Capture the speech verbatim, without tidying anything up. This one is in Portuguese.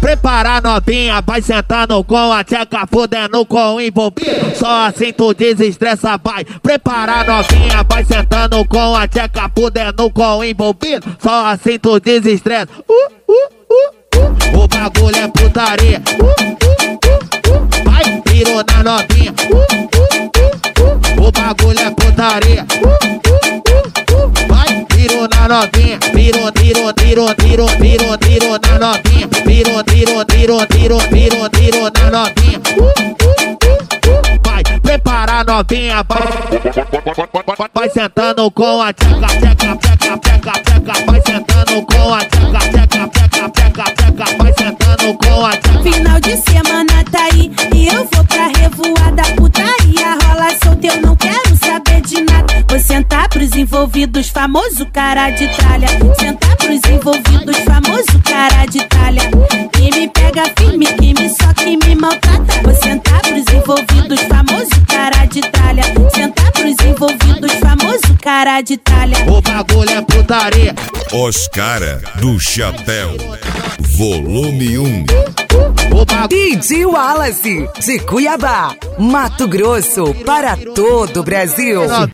prepara novinha, vai sentando com a tcheca, fudendo com o envolvido. Só assim tu desestressa, vai. Prepara novinha, vai sentando com a tcheca, fudendo com o envolvido. Só assim tu desestressa. Uh, uh, uh, uh. O bagulho é putaria. Uh, uh, uh, uh. Vai, virou na novinha. Uh, uh, uh, uh. O bagulho é putaria. Uh, uh, uh, uh. Vai, virou na novinha. Virou, virou, virou, virou, virou, virou na novinha. Virou, virou, virou, virou, virou, virou na novinha. Uh, uh, uh, uh. Vai, prepara novinha, vai. Vai sentando com a tcheca, tcheca, tcheca, tcheca, tcheca. Vai sentando com a tcheca, tcheca, tcheca, tcheca, tcheca. Vai sentando com a tcheca. Final de semana tá aí e eu vou pra revoada. Putaria rola solta, eu não quero saber de nada. Vou sentar pros envolvidos, famoso cara de tralha. Sentar pros envolvidos, famoso cara de tralha. Que me pega firme, que me soca e me maltrata. Vou sentar pros envolvidos, famoso cara de tralha. Sentar pros envolvidos, famoso cara de tralha. O bagulho é putaria. Os cara do chapéu, volume um. D J Wallace, de Cuiabá, Mato Grosso, para todo o Brasil.